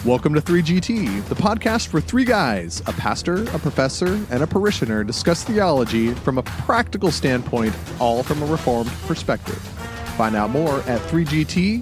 Welcome to 3GT, the podcast for three guys, a pastor, a professor, and a parishioner discuss theology from a practical standpoint, all from a Reformed perspective. Find out more at 3gt.xyz.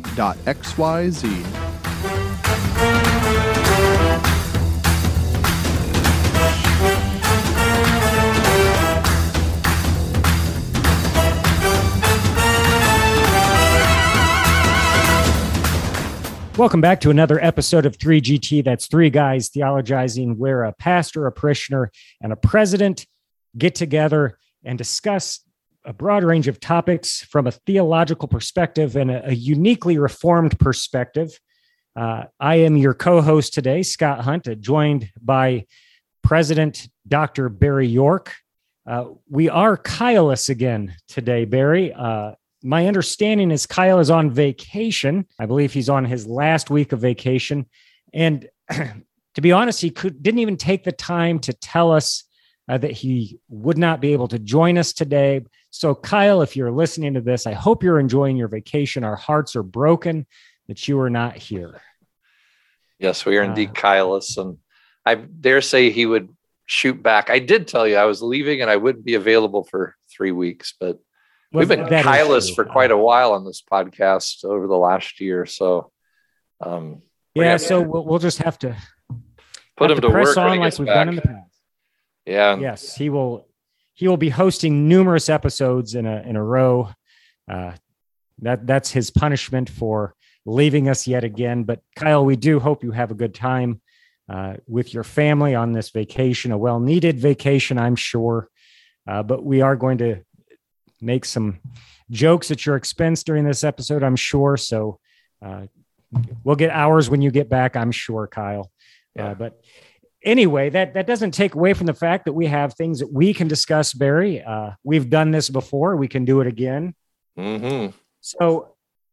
Welcome back to another episode of 3GT. That's three guys theologizing, where a pastor, a parishioner, and a president get together and discuss a broad range of topics from a theological perspective and a uniquely Reformed perspective. I am your co-host today, Scott Hunt, joined by President Dr. Barry York. We are Kyle-less again today, Barry. My understanding is Kyle is on vacation. I believe he's on his last week of vacation. And to be honest, he didn't even take the time to tell us that he would not be able to join us today. So Kyle, if you're listening to this, I hope you're enjoying your vacation. Our hearts are broken that you are not here. Yes, we are indeed Kyle-less. And I dare say he would shoot back. I did tell you I was leaving and I wouldn't be available for 3 weeks, but we've been Kyle-less for quite a while on this podcast over the last year. So, so we'll just have to put him to press work on like we've done in the past. Yeah. Yes, he will be hosting numerous episodes in a row. That's his punishment for leaving us yet again. But Kyle, we do hope you have a good time with your family on this vacation, a well-needed vacation, I'm sure. But we are going to make some jokes at your expense during this episode, I'm sure. So we'll get ours when you get back, I'm sure, Kyle. Yeah. But anyway, that doesn't take away from the fact that we have things that we can discuss, Barry. We've done this before. We can do it again. Mm-hmm. So,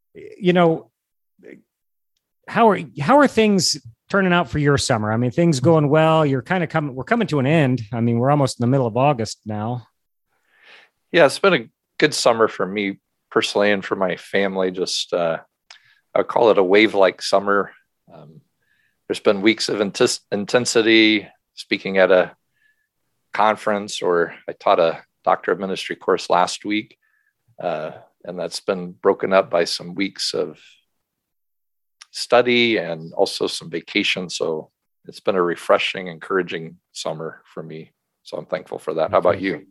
how are things turning out for your summer? I mean, things going well. You're kind of we're coming to an end. I mean, we're almost in the middle of August now. Yeah, it's been a good summer for me personally and for my family. Just I'll call it a wave-like summer. There's been weeks of intensity, speaking at a conference, or I taught a Doctor of Ministry course last week, and that's been broken up by some weeks of study and also some vacation. So it's been a refreshing, encouraging summer for me. So I'm thankful for that. How about you?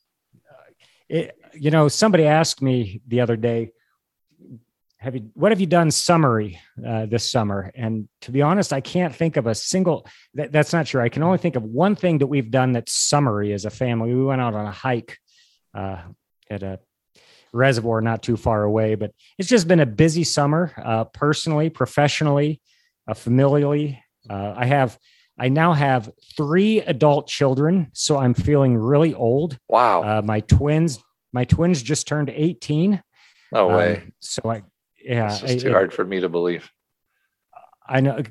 Somebody asked me the other day, what have you done summary this summer? And to be honest, I can't think of a single, that's not true. I can only think of one thing that we've done that's summary as a family. We went out on a hike at a reservoir not too far away, but it's just been a busy summer, personally, professionally, familially. I now have 3 adult children, so I'm feeling really old. Wow. My twins just turned 18. No way. It's just too hard for me to believe. I know.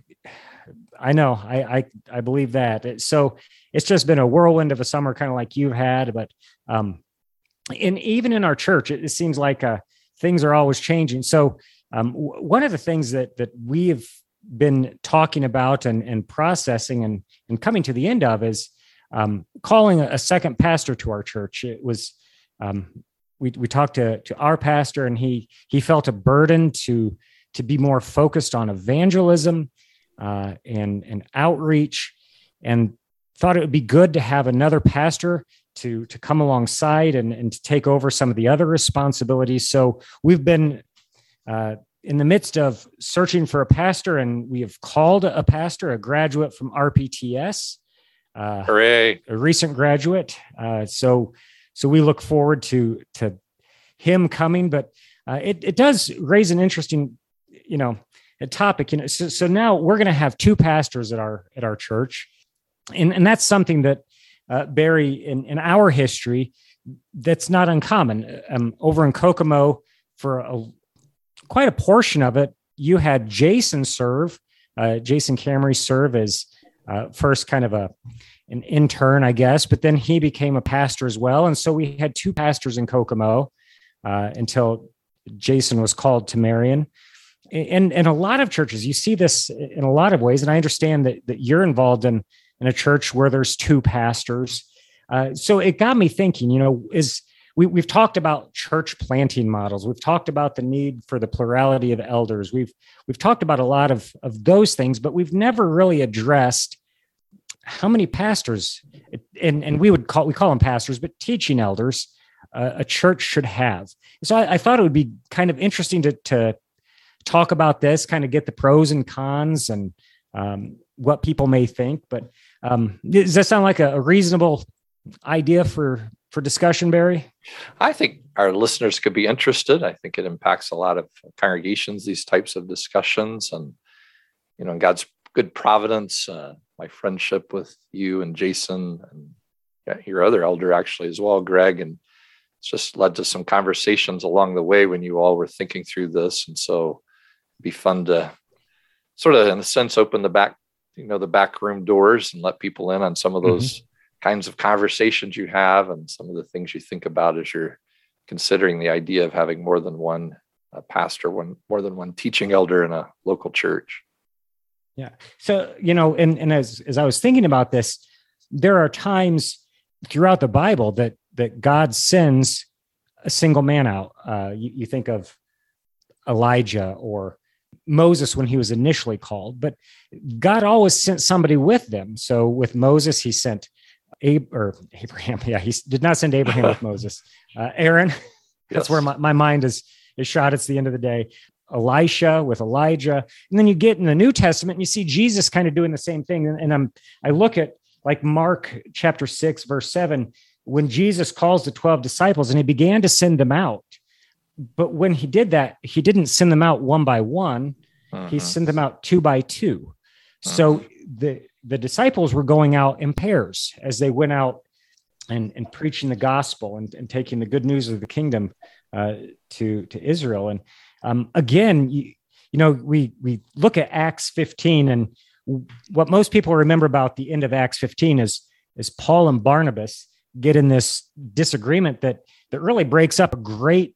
I believe that. So it's just been a whirlwind of a summer, kind of like you've had. But and even in our church, it seems like things are always changing. So one of the things that we have been talking about and processing and coming to the end of is calling a second pastor to our church. It was we talked to our pastor, and he felt a burden to be more focused on evangelism and outreach, and thought it would be good to have another pastor to come alongside and to take over some of the other responsibilities. So we've been in the midst of searching for a pastor, and we have called a pastor, a graduate from RPTS, Hooray. A recent graduate. So we look forward to him coming, but it does raise an interesting, a topic. So now we're going to have 2 pastors at our church, and that's something that Barry, in our history, that's not uncommon. Over in Kokomo, for quite a portion of it, you had Jason Camry serve as first kind of an intern, I guess, but then he became a pastor as well. And so we had 2 pastors in Kokomo until Jason was called to Marion. in a lot of churches, you see this in a lot of ways. And I understand that you're involved in a church where there's two pastors. So it got me thinking, we've talked about church planting models. We've talked about the need for the plurality of elders. We've talked about a lot of those things, but we've never really addressed how many pastors, and we call them pastors, but teaching elders a church should have. So I thought it would be kind of interesting to talk about this, kind of get the pros and cons and what people may think. But does that sound like a reasonable idea for discussion, Barry? I think our listeners could be interested. I think it impacts a lot of congregations, these types of discussions, and in God's good providence, my friendship with you and Jason and your other elder actually as well, Greg, and it's just led to some conversations along the way when you all were thinking through this. And so it'd be fun to sort of, in a sense, open the back room doors and let people in on some of those kinds of conversations you have and some of the things you think about as you're considering the idea of having more than one pastor, more than one teaching elder in a local church. Yeah. So, and as I was thinking about this, there are times throughout the Bible that God sends a single man out. You think of Elijah or Moses when he was initially called, but God always sent somebody with them. So with Moses, he sent Abraham. Yeah, he did not send Abraham with Moses. Aaron, that's where my mind is shot. It's the end of the day. Elisha with Elijah. And then you get in the New Testament and you see Jesus kind of doing the same thing. And I look at like Mark chapter 6, verse 7, when Jesus calls the 12 disciples and he began to send them out. But when he did that, he didn't send them out one by one. He sent them out two by two. So the disciples were going out in pairs as they went out and preaching the gospel and taking the good news of the kingdom to Israel. And again, we look at Acts 15, and what most people remember about the end of Acts 15 is Paul and Barnabas get in this disagreement that really breaks up a great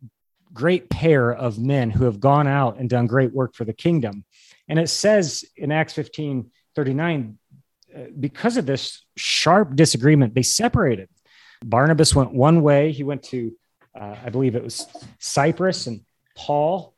pair of men who have gone out and done great work for the kingdom. And it says in Acts 15:39, because of this sharp disagreement, they separated. Barnabas went one way. He went to, I believe it was Cyprus, and Paul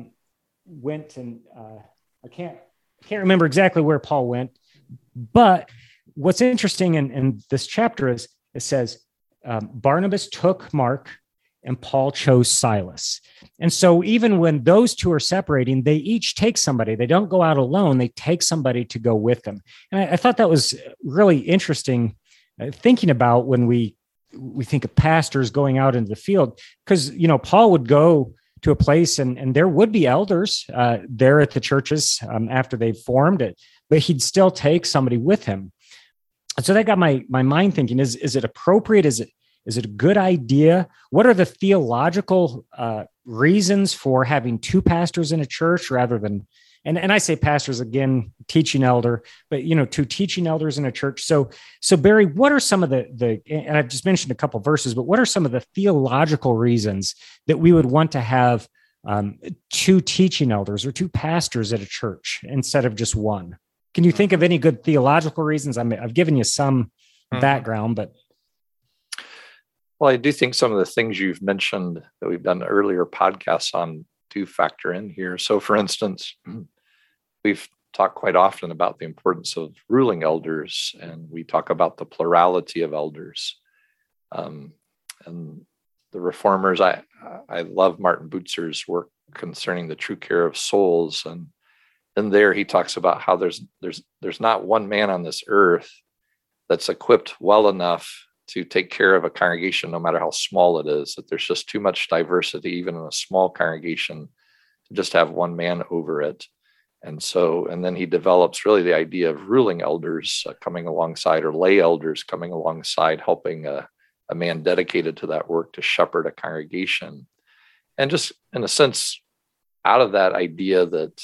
went and I can't remember exactly where Paul went. But what's interesting in this chapter is it says Barnabas took Mark and Paul chose Silas. And so even when those two are separating, they each take somebody. They don't go out alone. They take somebody to go with them. And I thought that was really interesting thinking about when we think of pastors going out into the field, because, Paul would go to a place and there would be elders there at the churches after they've formed it, but he'd still take somebody with him. And so that got my mind thinking, is it appropriate? Is it a good idea? What are the theological reasons for having two pastors in a church rather than, and I say pastors again, teaching elder, but two teaching elders in a church. So Barry, what are some of the and I've just mentioned a couple verses, but what are some of the theological reasons that we would want to have two teaching elders or two pastors at a church instead of just one? Can you think of any good theological reasons? I've given you some background, but. Well, I do think some of the things you've mentioned that we've done earlier podcasts on do factor in here. So, for instance, we've talked quite often about the importance of ruling elders, and we talk about the plurality of elders. And the reformers, I love Martin Bucer's work concerning the true care of souls, and in there he talks about how there's not one man on this earth that's equipped well enough to take care of a congregation, no matter how small it is, that there's just too much diversity, even in a small congregation, to just have one man over it. And then he develops really the idea of ruling elders coming alongside, or lay elders coming alongside, helping a man dedicated to that work to shepherd a congregation. And just in a sense, out of that idea that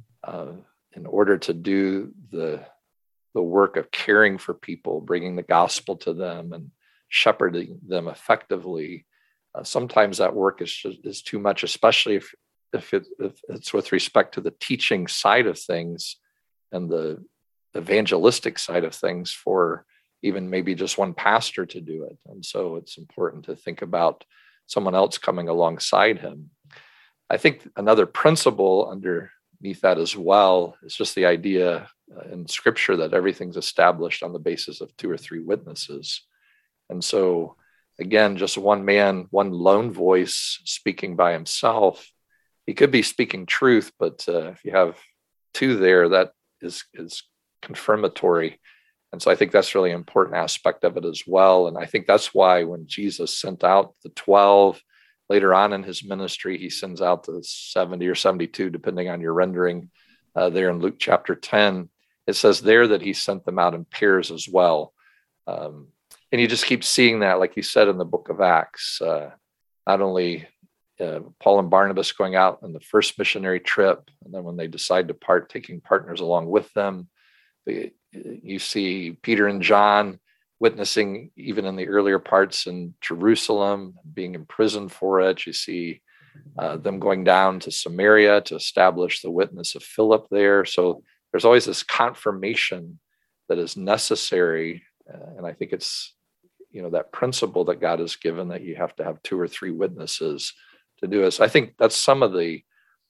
in order to do the work of caring for people, bringing the gospel to them and shepherding them effectively, sometimes that work is too much, especially if it's with respect to the teaching side of things and the evangelistic side of things for even maybe just one pastor to do it. And so it's important to think about someone else coming alongside him. I think another principle underneath that as well is just the idea in Scripture that everything's established on the basis of 2 or 3 witnesses. And so, again, just one man, one lone voice speaking by himself, he could be speaking truth, but if you have 2 there, that is confirmatory. And so I think that's really an important aspect of it as well. And I think that's why when Jesus sent out the 12, later on in his ministry, he sends out the 70 or 72, depending on your rendering, there in Luke chapter 10. It says there that he sent them out in pairs as well. And you just keep seeing that, like you said in the book of Acts, not only Paul and Barnabas going out on the first missionary trip, and then when they decide to part, taking partners along with them. You see Peter and John witnessing even in the earlier parts in Jerusalem, being imprisoned for it. You see them going down to Samaria to establish the witness of Philip there. So there's always this confirmation that is necessary. And I think it's, that principle that God has given that you have to have 2 or 3 witnesses to do it. So I think that's some of the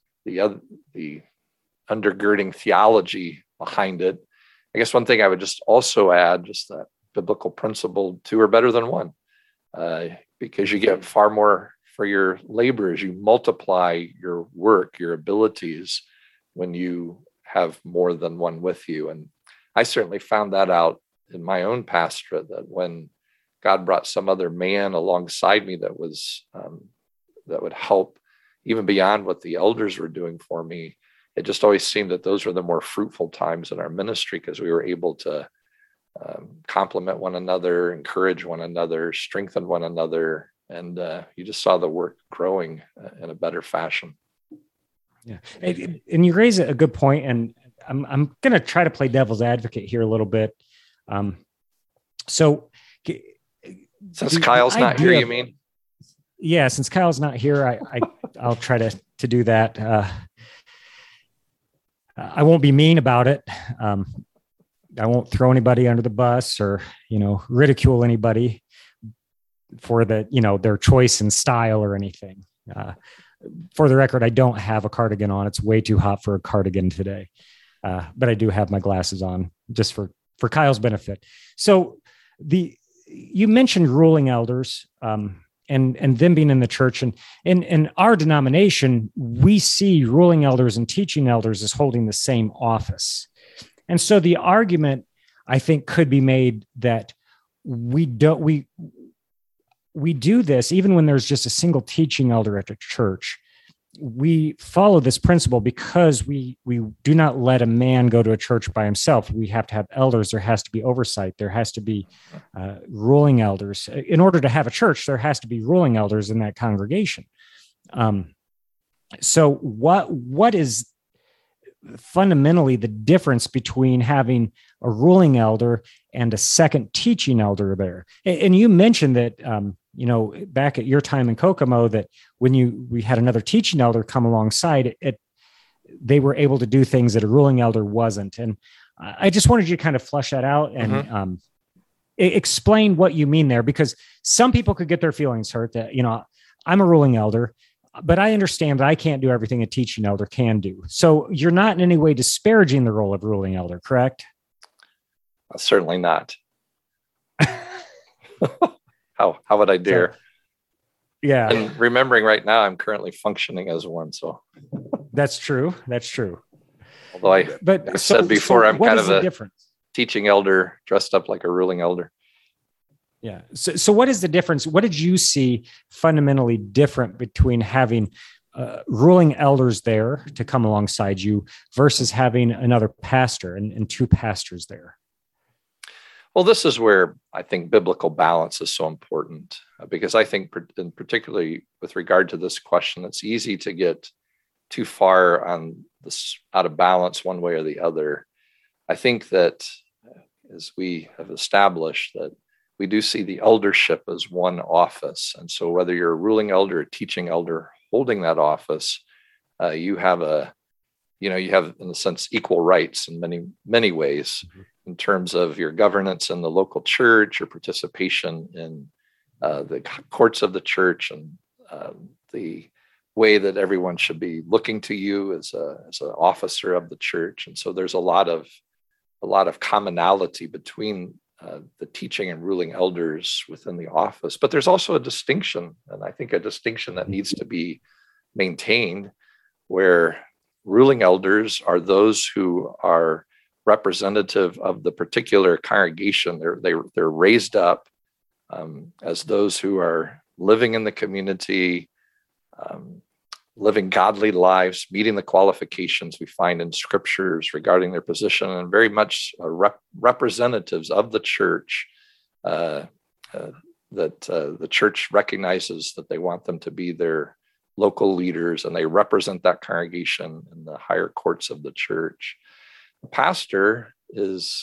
undergirding theology behind it. I guess one thing I would just also add, just that biblical principle, 2 are better than 1, because you get far more for your labor as you multiply your work, your abilities, when you have more than one with you. And I certainly found that out in my own pastorate, that when God brought some other man alongside me that would help even beyond what the elders were doing for me, it just always seemed that those were the more fruitful times in our ministry, because we were able to complement one another, encourage one another, strengthen one another. And you just saw the work growing in a better fashion. Yeah. And you raise a good point, and I'm going to try to play devil's advocate here a little bit. So since Kyle's not here, you mean? Yeah, since Kyle's not here, I'll try to do that. I won't be mean about it. I won't throw anybody under the bus or, ridicule anybody for their choice in style or anything. For the record, I don't have a cardigan on. It's way too hot for a cardigan today. But I do have my glasses on just for Kyle's benefit. So you mentioned ruling elders, and them being in the church, and in our denomination, we see ruling elders and teaching elders as holding the same office. And so the argument, I think, could be made that we do this even when there's just a single teaching elder at the church. We follow this principle because we do not let a man go to a church by himself. We have to have elders. There has to be oversight. There has to be ruling elders. In order to have a church, there has to be ruling elders in that congregation. So what is fundamentally the difference between having a ruling elder and a second teaching elder there? And you mentioned that, back at your time in Kokomo, that when we had another teaching elder come alongside it, they were able to do things that a ruling elder wasn't. And I just wanted you to kind of flesh that out and explain what you mean there, because some people could get their feelings hurt that, I'm a ruling elder, but I understand that I can't do everything a teaching elder can do. So you're not in any way disparaging the role of ruling elder, correct? Certainly not. How would I dare? Yeah. And remembering right now, I'm currently functioning as one. So that's true. Although I said before, I'm kind of a difference? Teaching elder dressed up like a ruling elder. Yeah. So what is the difference? What did you see fundamentally different between having ruling elders there to come alongside you versus having another pastor and 2 pastors there? Well, this is where I think biblical balance is so important, because I think, and particularly with regard to this question, it's easy to get too far on this out of balance one way or the other. I think that as we have established that we do see the eldership as one office. And so whether you're a ruling elder or teaching elder holding that office, You have you have, in a sense, equal rights in many ways, in terms of your governance in the local church, your participation in the courts of the church, and the way that everyone should be looking to you as an officer of the church. And so there's a lot of commonality between the teaching and ruling elders within the office. But there's also a distinction, and I think a distinction that needs to be maintained, where ruling elders are those who are representative of the particular congregation. They're raised up as those who are living in the community, living godly lives, meeting the qualifications we find in scriptures regarding their position, and very much representatives of the church, that the church recognizes that they want them to be their local leaders, and they represent that congregation in the higher courts of the church. The pastor is,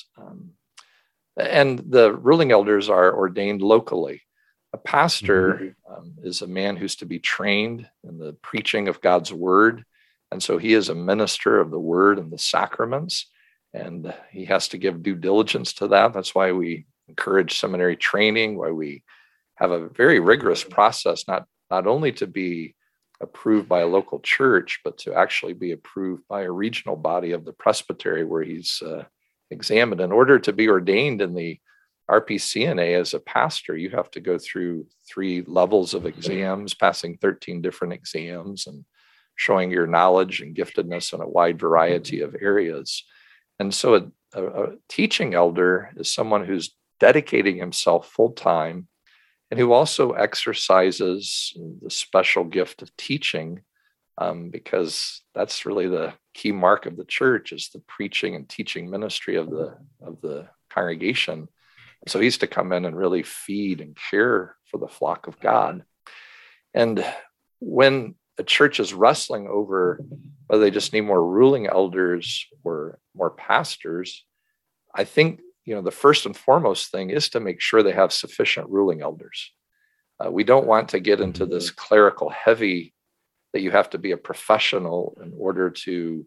and the ruling elders are ordained locally. A pastor is a man who's to be trained in the preaching of God's word. And so he is a minister of the word and the sacraments, and he has to give due diligence to that. That's why we encourage seminary training, why we have a very rigorous process, not only to be approved by a local church, but to actually be approved by a regional body of the presbytery where he's examined. In order to be ordained in the RPCNA as a pastor, you have to go through 3 levels of exams, passing 13 different exams, and showing your knowledge and giftedness in a wide variety of areas. And so a teaching elder is someone who's dedicating himself full time, and who also exercises the special gift of teaching, because that's really the key mark of the church, is the preaching and teaching ministry of the congregation. So he's to come in and really feed and care for the flock of God. And when a church is wrestling over whether they just need more ruling elders or more pastors, I think the first and foremost thing is to make sure they have sufficient ruling elders. We don't want to get into this clerical heavy that you have to be a professional in order to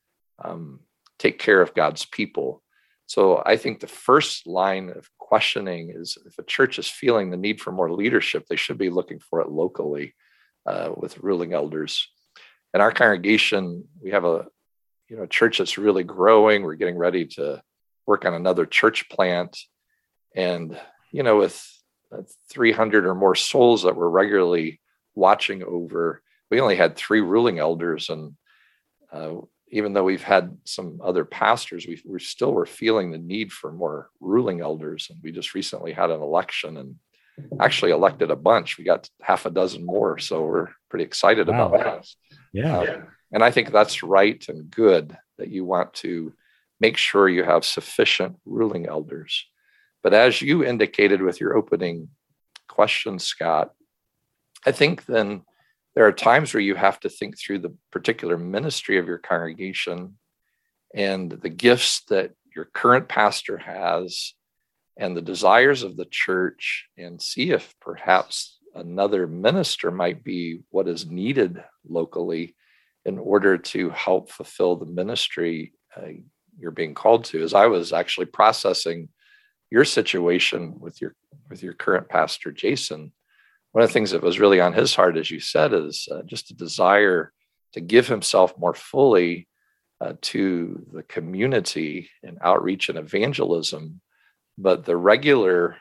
take care of God's people. So I think the first line of questioning is, if a church is feeling the need for more leadership, they should be looking for it locally with ruling elders. In our congregation, we have a church that's really growing. We're getting ready to work on another church plant. And, with 300 or more souls that we're regularly watching over, we only had 3 ruling elders. And even though we've had some other pastors, we still were feeling the need for more ruling elders. And we just recently had an election and actually elected a bunch. We got half a dozen more. So we're pretty excited about that. Yeah. And I think that's right and good, that you want to make sure you have sufficient ruling elders. But as you indicated with your opening question, Scott, I think then there are times where you have to think through the particular ministry of your congregation and the gifts that your current pastor has and the desires of the church, and see if perhaps another minister might be what is needed locally in order to help fulfill the ministry you're being called to. As I was actually processing your situation with your current pastor, Jason, one of the things that was really on his heart, as you said, is just a desire to give himself more fully to the community and outreach and evangelism. But the regular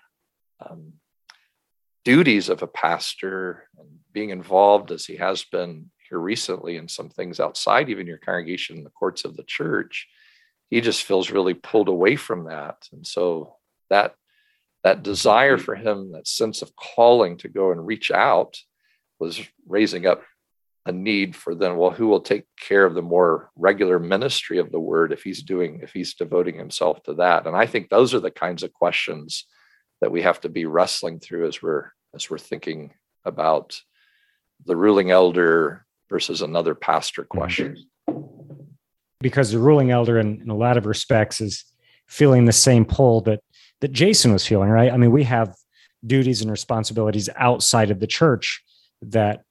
duties of a pastor, and being involved as he has been here recently in some things outside even your congregation, in the courts of the church, he just feels really pulled away from that. And so that desire for him, that sense of calling to go and reach out, was raising up a need for then, well, who will take care of the more regular ministry of the word if he's devoting himself to that? And I think those are the kinds of questions that we have to be wrestling through as we're thinking about the ruling elder versus another pastor question. Because the ruling elder, in a lot of respects, is feeling the same pull that Jason was feeling, right? I mean, we have duties and responsibilities outside of the church that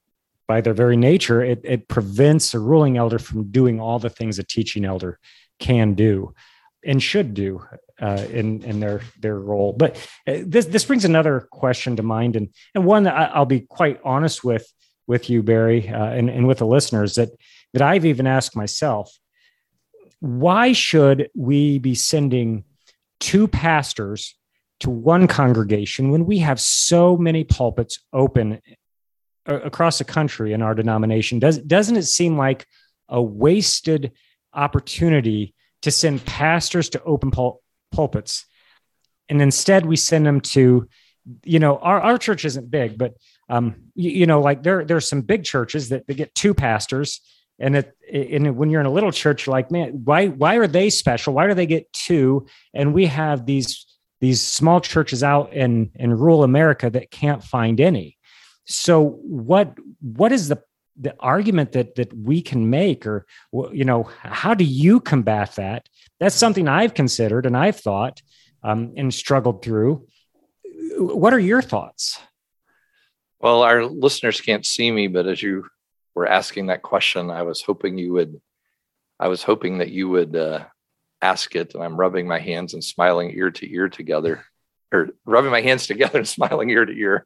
by their very nature, it prevents a ruling elder from doing all the things a teaching elder can do and should do in their role. But this brings another question to mind, and one that I'll be quite honest with you, Barry, and with the listeners that I've even asked myself. Why should we be sending 2 pastors to one congregation when we have so many pulpits open across the country in our denomination? Doesn't it seem like a wasted opportunity to send pastors to open pulpits? And instead we send them to, our church isn't big, but like there's some big churches that they get 2 pastors. And when you're in a little church, you're like, man, why are they special? Why do they get 2? And we have these small churches out in rural America that can't find any. So what is the argument that we can make, or, how do you combat that? That's something I've considered and I've thought and struggled through. What are your thoughts? Well, our listeners can't see me, but as you were asking that question, I was hoping that you would ask it, and I'm rubbing my hands and smiling ear to ear together, or rubbing my hands together and smiling ear to ear.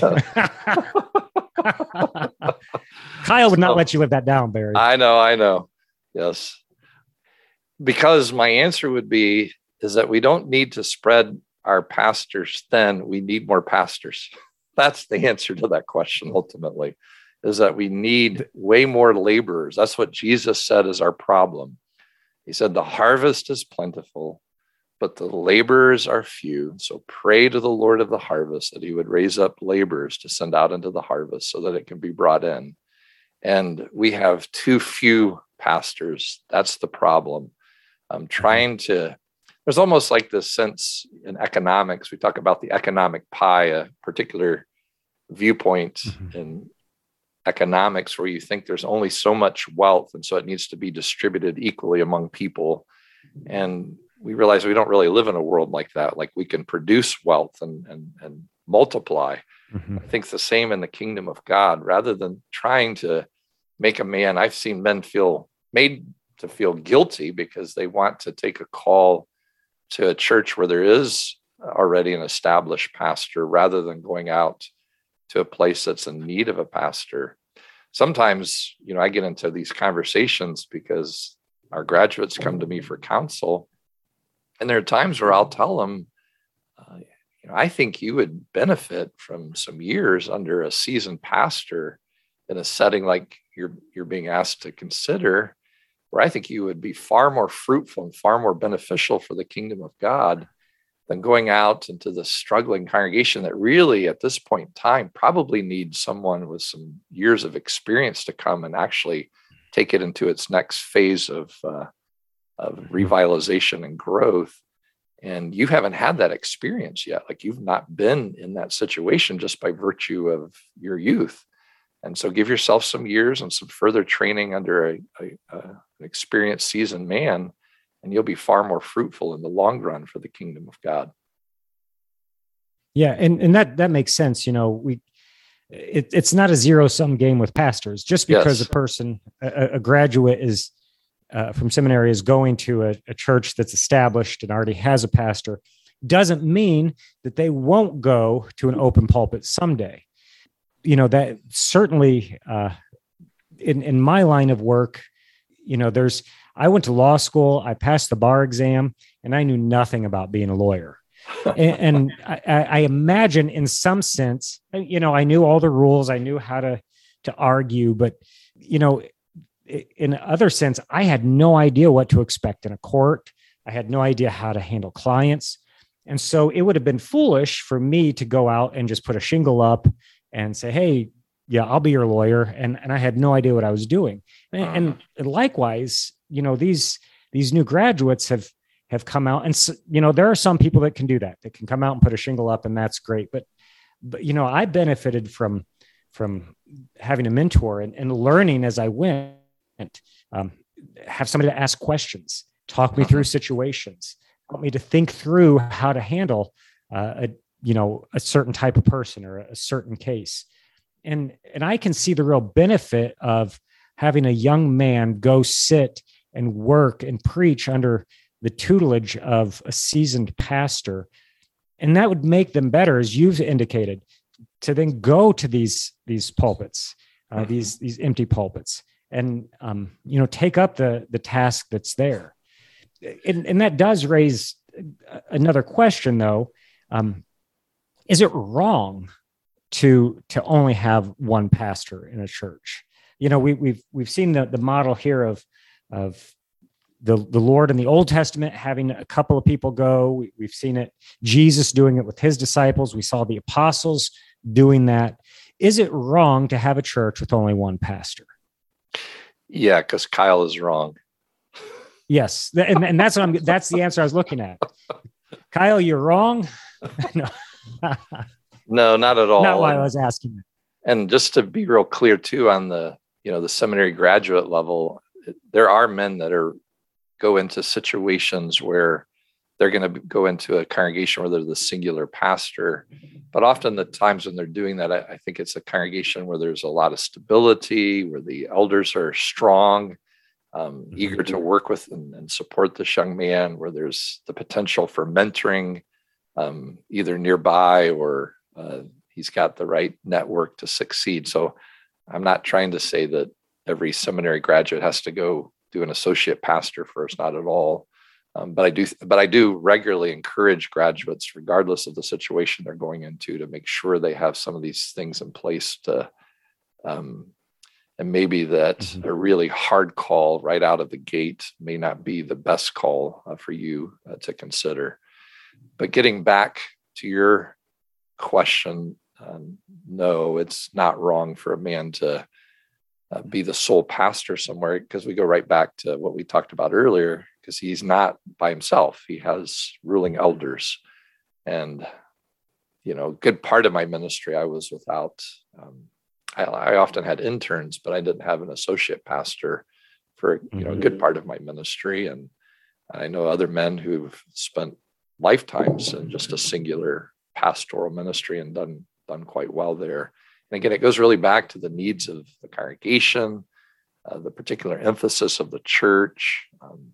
Kyle would not let you live that down, Barry. I know. Yes. Because my answer is that we don't need to spread our pastors thin. We need more pastors. That's the answer to that question, ultimately, is that we need way more laborers. That's what Jesus said is our problem. He said, the harvest is plentiful, but the laborers are few. So pray to the Lord of the harvest that he would raise up laborers to send out into the harvest so that it can be brought in. And we have too few pastors. That's the problem. There's almost like this sense in economics. We talk about the economic pie, a particular viewpoint in economics where you think there's only so much wealth, and so it needs to be distributed equally among people. And we realize we don't really live in a world like that. Like, we can produce wealth and multiply. I think the same in the kingdom of God. Rather than trying to make a man, I've seen men made to feel guilty because they want to take a call to a church where there is already an established pastor, rather than going out to a place that's in need of a pastor. Sometimes, I get into these conversations because our graduates come to me for counsel, and there are times where I'll tell them, I think you would benefit from some years under a seasoned pastor in a setting like you're being asked to consider, where I think you would be far more fruitful and far more beneficial for the kingdom of God than going out into the struggling congregation that really at this point in time probably needs someone with some years of experience to come and actually take it into its next phase of revitalization and growth. And you haven't had that experience yet. Like, you've not been in that situation just by virtue of your youth. And so give yourself some years and some further training under an experienced, seasoned man, and you'll be far more fruitful in the long run for the kingdom of God. Yeah, and that makes sense. It's not a zero-sum game with pastors. Just because a person, a graduate is from seminary, is going to a church that's established and already has a pastor, doesn't mean that they won't go to an open pulpit someday. That certainly in my line of work, I went to law school, I passed the bar exam, and I knew nothing about being a lawyer. and I imagine in some sense, I knew all the rules, I knew how to argue, but, in other sense, I had no idea what to expect in a court. I had no idea how to handle clients. And so it would have been foolish for me to go out and just put a shingle up and say, hey, yeah, I'll be your lawyer. And I had no idea what I was doing. And likewise, these new graduates have come out, and there are some people that can do that. They can come out and put a shingle up, and that's great. But I benefited from having a mentor and learning as I went. Have somebody to ask questions, talk me through situations, help me to think through how to handle a certain type of person or a certain case. and I can see the real benefit of having a young man go sit and work and preach under the tutelage of a seasoned pastor. And that would make them better, as you've indicated, to then go to these pulpits, these empty pulpits, and take up the task that's there. And that does raise another question, though. Is it wrong to only have one pastor in a church? We've seen the model here of the Lord in the Old Testament having a couple of people go. We've seen it, Jesus doing it with his disciples. We saw the apostles doing that. Is it wrong to have a church with only one pastor? Yeah, because Kyle is wrong. Yes, and that's that's the answer I was looking at. Kyle, you're wrong. No. No, not at all. Not why I was asking. And just to be real clear too, on the seminary graduate level, there are men that go into situations where they're going to go into a congregation where they're the singular pastor. But often the times when they're doing that, I think it's a congregation where there's a lot of stability, where the elders are strong, eager to work with and support this young man, where there's the potential for mentoring, either nearby or he's got the right network to succeed. So I'm not trying to say that every seminary graduate has to go do an associate pastor first, not at all. But I do regularly encourage graduates, regardless of the situation they're going into, to make sure they have some of these things in place to, and maybe that a really hard call right out of the gate may not be the best call for you to consider. But getting back to your question, no, it's not wrong for a man to be the sole pastor somewhere, because we go right back to what we talked about earlier, because he's not by himself. He has ruling elders. And, good part of my ministry, I was without, I often had interns, but I didn't have an associate pastor for, a good part of my ministry. And I know other men who've spent lifetimes in just a singular pastoral ministry and done quite well there. And again, it goes really back to the needs of the congregation, the particular emphasis of the church.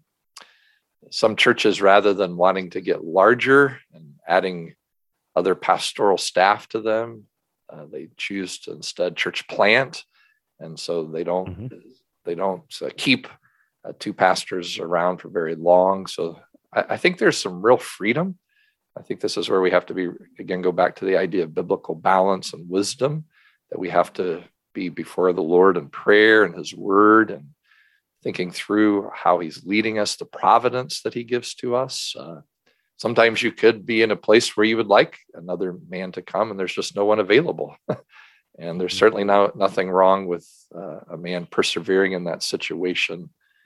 Some churches, rather than wanting to get larger and adding other pastoral staff to them, they choose to instead church plant. And so they don't keep two pastors around for very long. So I think there's some real freedom. I think this is where we have to go back to the idea of biblical balance and wisdom, that we have to be before the Lord in prayer and his word, and thinking through how he's leading us, the providence that he gives to us. Sometimes you could be in a place where you would like another man to come and there's just no one available. And there's certainly nothing wrong with a man persevering in that situation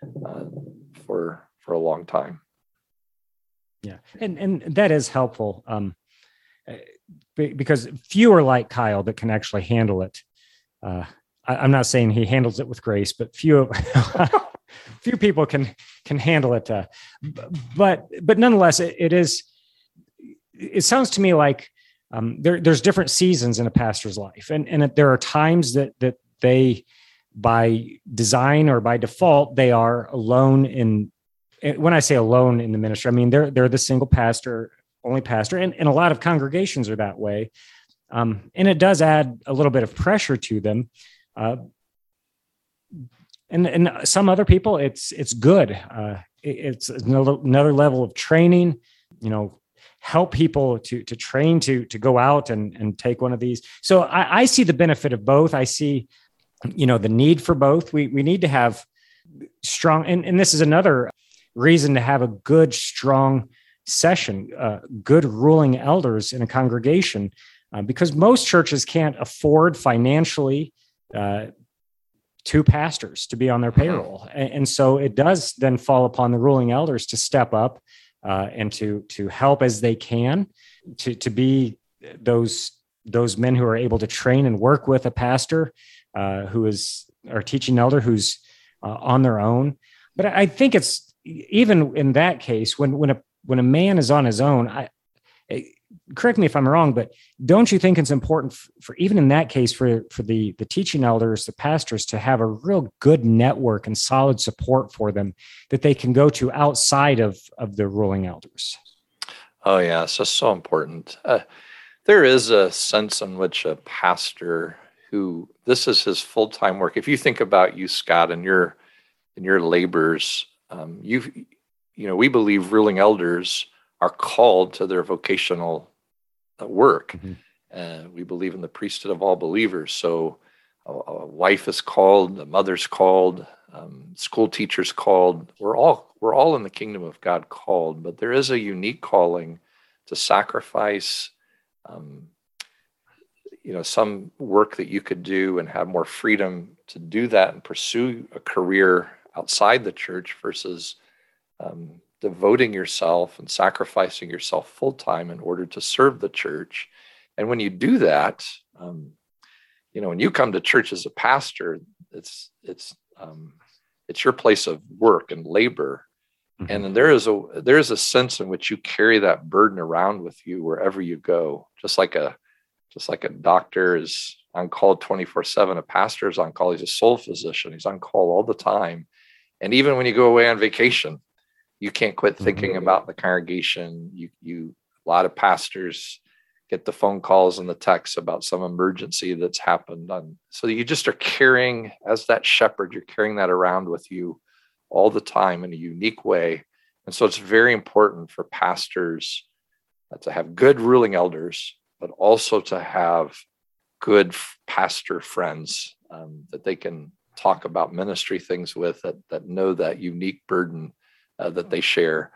for a long time. Yeah, and that is helpful because few are like Kyle that can actually handle it. I'm not saying he handles it with grace, but few people can handle it. But nonetheless, it sounds to me like there's different seasons in a pastor's life, and there are times that they, by design or by default, they are alone in. When I say alone in the ministry, I mean they're the single pastor, only pastor, and a lot of congregations are that way, and it does add a little bit of pressure to them. And some other people, it's good. It's another level of training. Help people to train to go out and take one of these. So I see the benefit of both. I see, the need for both. We need to have strong, and this is another reason to have a good, strong session, good ruling elders in a congregation, because most churches can't afford financially two pastors to be on their payroll. And so it does then fall upon the ruling elders to step up and to help as they can to be those men who are able to train and work with a pastor who is or teaching elder who's on their own. But I think it's even in that case, when a man is on his own, correct me if I'm wrong, but don't you think it's important for even in that case, for the teaching elders, the pastors, to have a real good network and solid support for them that they can go to outside of the ruling elders? Oh, yeah. So important. There is a sense in which a pastor who this is his full-time work. If you think about you, Scott, and your labors, we believe ruling elders are called to their vocational work. Mm-hmm. We believe in the priesthood of all believers. So a wife is called, a mother's called, school teachers called. We're all in the kingdom of God called, but there is a unique calling to sacrifice some work that you could do and have more freedom to do that and pursue a career outside the church versus devoting yourself and sacrificing yourself full time in order to serve the church. And when you do that, when you come to church as a pastor, it's your place of work and labor. Mm-hmm. And there is a sense in which you carry that burden around with you wherever you go, just like a doctor is on call 24/7. A pastor is on call. He's a soul physician. He's on call all the time. And even when you go away on vacation, you can't quit thinking mm-hmm. about the congregation. A lot of pastors get the phone calls and the texts about some emergency that's happened. So you just are carrying, as that shepherd, you're carrying that around with you all the time in a unique way. And so it's very important for pastors to have good ruling elders, but also to have good pastor friends that they can talk about ministry things with, that know that unique burden that they share.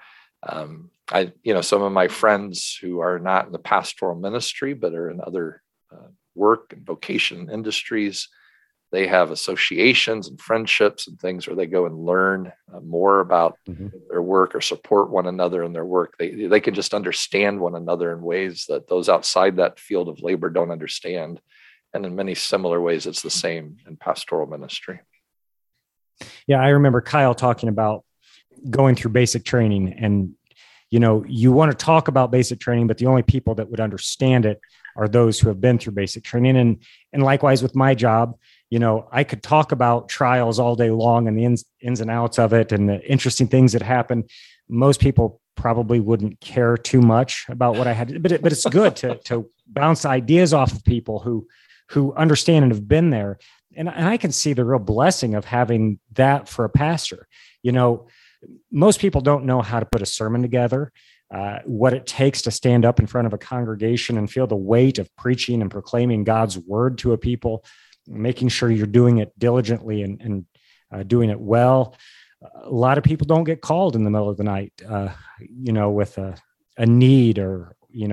Some of my friends who are not in the pastoral ministry, but are in other work and vocation industries, they have associations and friendships and things where they go and learn more about mm-hmm. their work or support one another in their work. They can just understand one another in ways that those outside that field of labor don't understand. And in many similar ways, it's the same in pastoral ministry. Yeah, I remember Kyle talking about going through basic training, and you want to talk about basic training, but the only people that would understand it are those who have been through basic training. And likewise with my job, I could talk about trials all day long and the ins and outs of it and the interesting things that happen. Most people probably wouldn't care too much about what I had, but it's good to bounce ideas off of people who understand and have been there. And I can see the real blessing of having that for a pastor. Most people don't know how to put a sermon together, what it takes to stand up in front of a congregation and feel the weight of preaching and proclaiming God's word to a people, making sure you're doing it diligently and doing it well. A lot of people don't get called in the middle of the night, with a need or,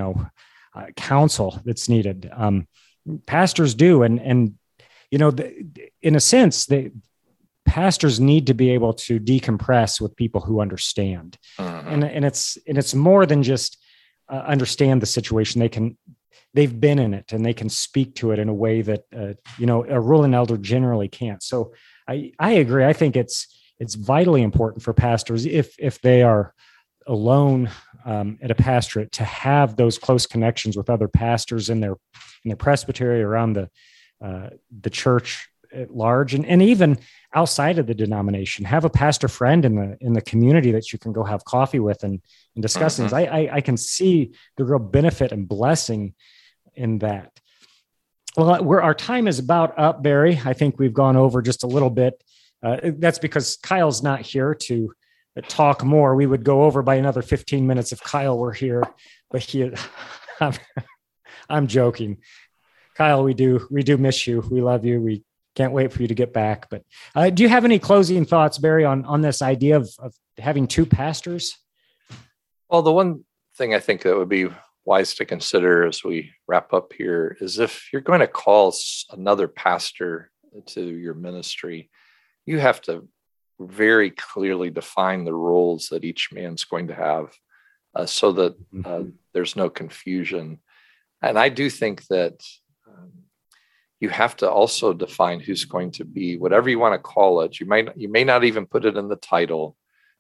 counsel that's needed. Pastors do. And in a sense, pastors need to be able to decompress with people who understand. Uh-huh. And it's more than just understand the situation. They've been in it and they can speak to it in a way that, a ruling elder generally can't. So I agree. I think it's vitally important for pastors, if they are alone at a pastorate, to have those close connections with other pastors in their presbytery, around the church at large, and even outside of the denomination. Have a pastor friend in the community that you can go have coffee with and discuss things. I can see the real benefit and blessing in that. Well, our time is about up, Barry. I think we've gone over just a little bit. That's because Kyle's not here to talk more. We would go over by another 15 minutes if Kyle were here, but I'm joking. Kyle, we do miss you. We love you. We can't wait for you to get back. But do you have any closing thoughts, Barry, on this idea of having two pastors? Well, the one thing I think that would be wise to consider as we wrap up here is, if you're going to call another pastor to your ministry, you have to very clearly define the roles that each man's going to have, so that there's no confusion. And I do think that you have to also define who's going to be, whatever you want to call it. You may not even put it in the title,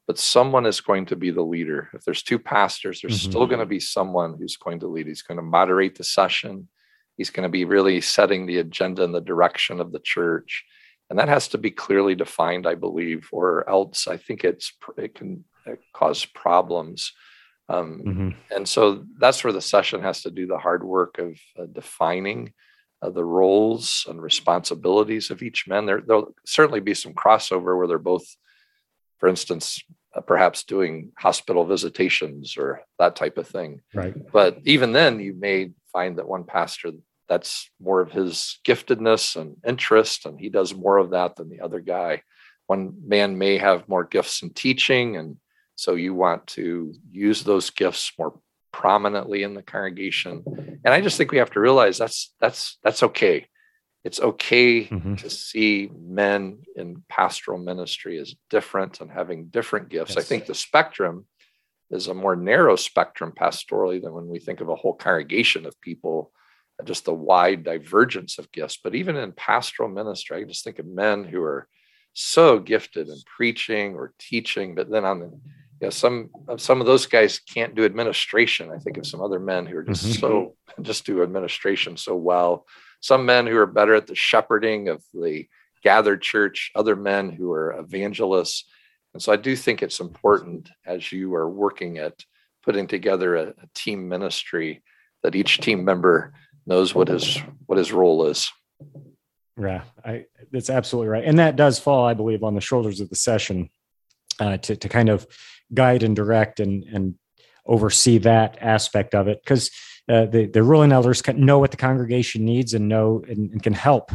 but someone is going to be the leader. If there's two pastors, there's Mm-hmm. still going to be someone who's going to lead. He's going to moderate the session. He's going to be really setting the agenda and the direction of the church. And that has to be clearly defined, I believe, or else I think it can cause problems. Mm-hmm. And so that's where the session has to do the hard work of defining the roles and responsibilities of each man. There'll certainly be some crossover where they're both, for instance, perhaps doing hospital visitations or that type of thing. Right. But even then, you may find that one pastor, that's more of his giftedness and interest, and he does more of that than the other guy. One man may have more gifts in teaching, and so you want to use those gifts more prominently in the congregation. And I just think we have to realize that's okay. It's okay Mm-hmm. to see men in pastoral ministry as different and having different gifts. Yes. I think the spectrum is a more narrow spectrum pastorally than when we think of a whole congregation of people, just a wide divergence of gifts. But even in pastoral ministry, I just think of men who are so gifted in preaching or teaching, but then on the some of those guys can't do administration. I think of some other men who are just Mm-hmm. just do administration so well. Some men who are better at the shepherding of the gathered church, other men who are evangelists. And so I do think it's important as you are working at putting together a team ministry that each team member knows what his role is. Yeah, that's absolutely right. And that does fall, I believe, on the shoulders of the session to kind of guide and direct and oversee that aspect of it, because the ruling elders can know what the congregation needs and know and can help.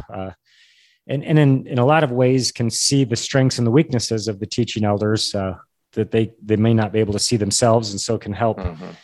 And in a lot of ways can see the strengths and the weaknesses of the teaching elders that they may not be able to see themselves, and so can help,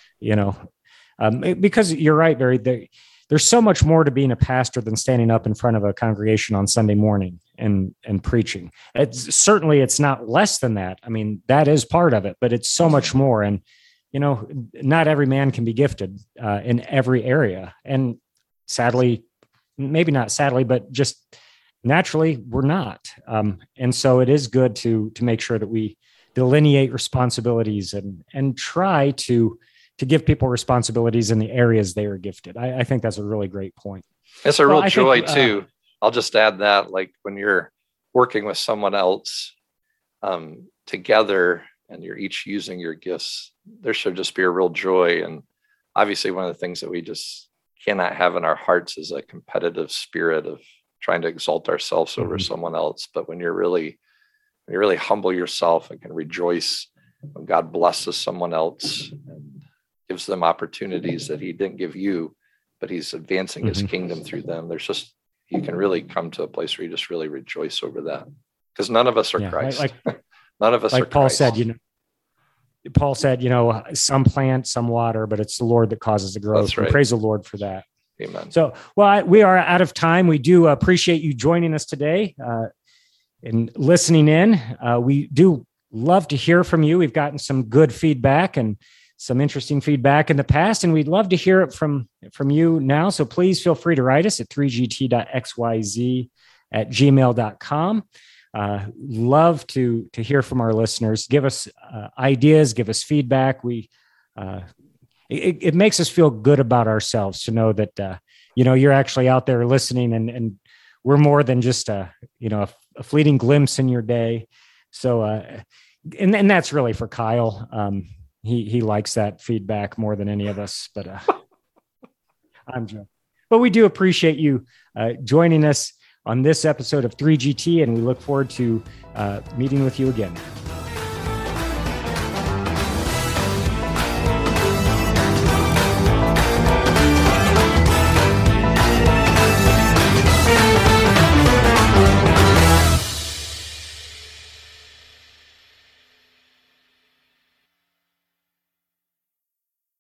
because you're right, Barry, there's so much more to being a pastor than standing up in front of a congregation on Sunday morning and preaching. It's not less than that. I mean, that is part of it, but it's so much more. And, not every man can be gifted in every area. And sadly, maybe not sadly, but just naturally we're not. And so it is good to make sure that we delineate responsibilities and try to give people responsibilities in the areas they are gifted. I think that's a really great point. It's a real joy too. I'll just add that, like when you're working with someone else together and you're each using your gifts, there should just be a real joy. And obviously one of the things that we just cannot have in our hearts is a competitive spirit of trying to exalt ourselves over someone else. But when you really humble yourself and can rejoice when God blesses someone else and gives them opportunities that he didn't give you, but he's advancing his kingdom through them. You can really come to a place where you just really rejoice over that, because none of us are Christ. None of us are Paul Christ. Paul said, some plant, some water, but it's the Lord that causes the growth. That's right. Praise the Lord for that. Amen. So, we are out of time. We do appreciate you joining us today and listening in. We do love to hear from you. We've gotten some good feedback and some interesting feedback in the past, and we'd love to hear it from you now. So please feel free to write us at 3gt.xyz@gmail.com. Love to hear from our listeners. Give us ideas, give us feedback. It makes us feel good about ourselves to know that, you're actually out there listening, and we're more than just a fleeting glimpse in your day. So, and that's really for Kyle. He likes that feedback more than any of us, but I'm joking. But we do appreciate you joining us on this episode of 3GT, and we look forward to meeting with you again.